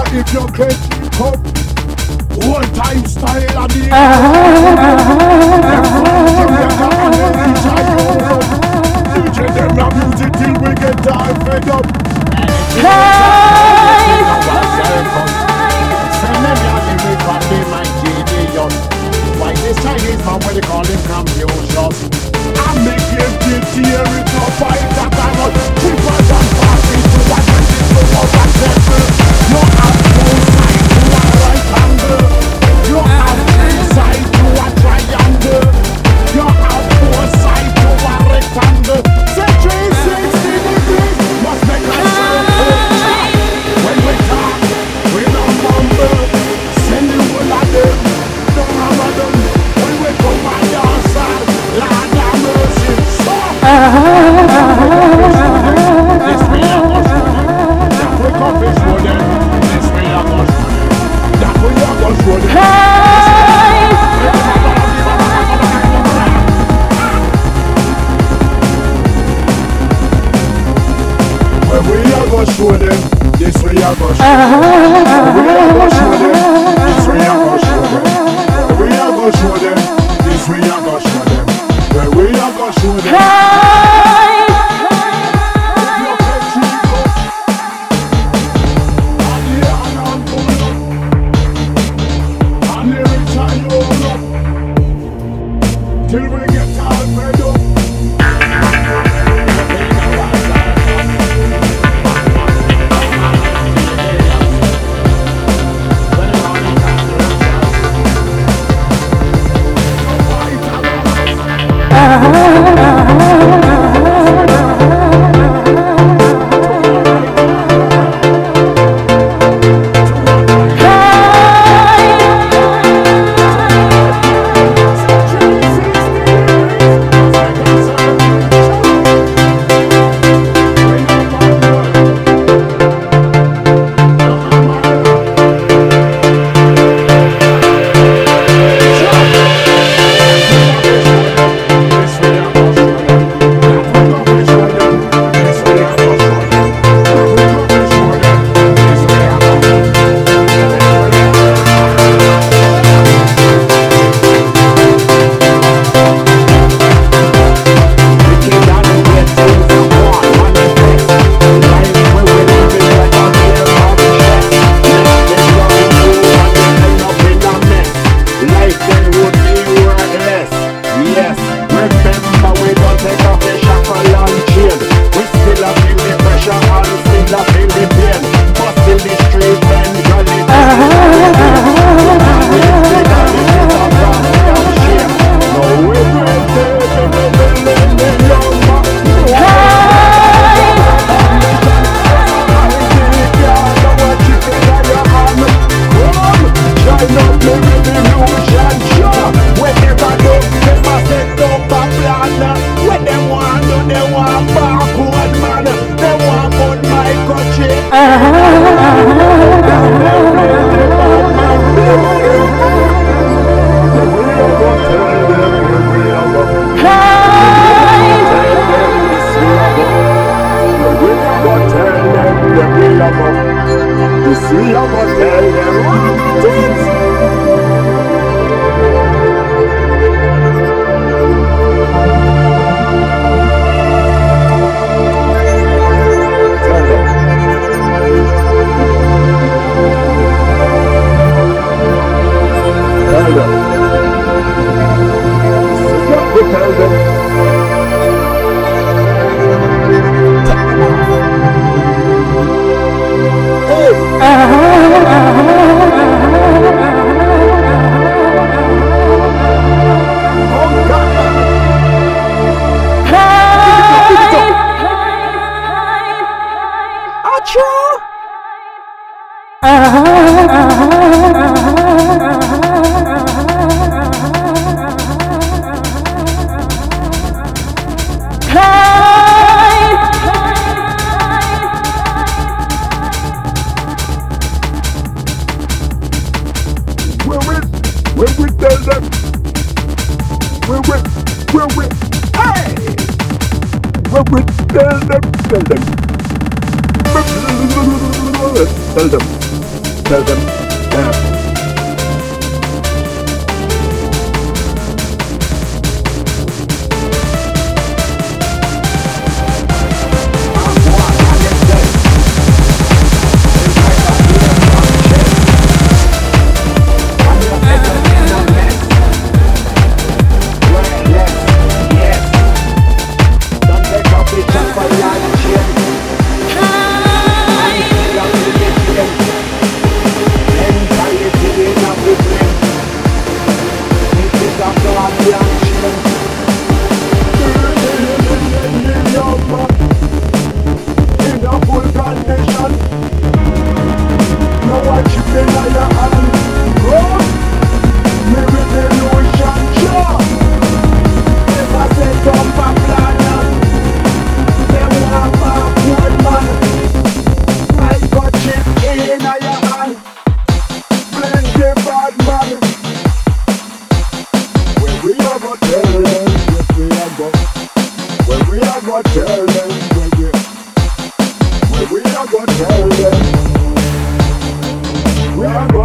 if you get up, one time style and the DJ them rap music till we get all fed up. Send them your lyric and they might genius. Why this Chinese man when they call him Confucius? I make him tear it up, fight that I got cheaper than passing to what I did to what I said. You have both sides to a right angle. You have both sides to a triangle. You have both sides to a rectangle. Say 360 degrees must make us circle. When we talk, we don't mumble. Send the whole of them, don't hammer them. When we come on your side, Lord have mercy. This way I go show them. That we come to show them. This way I go show them. That way I go show them. When we are go show them. This way I go show them. When we are go show them. This way I go show them. When we are go show them. This way I go show them. When we are go show them. Till we get all fed up. Tell them. tell them, yeah. We are going to tell them. We are going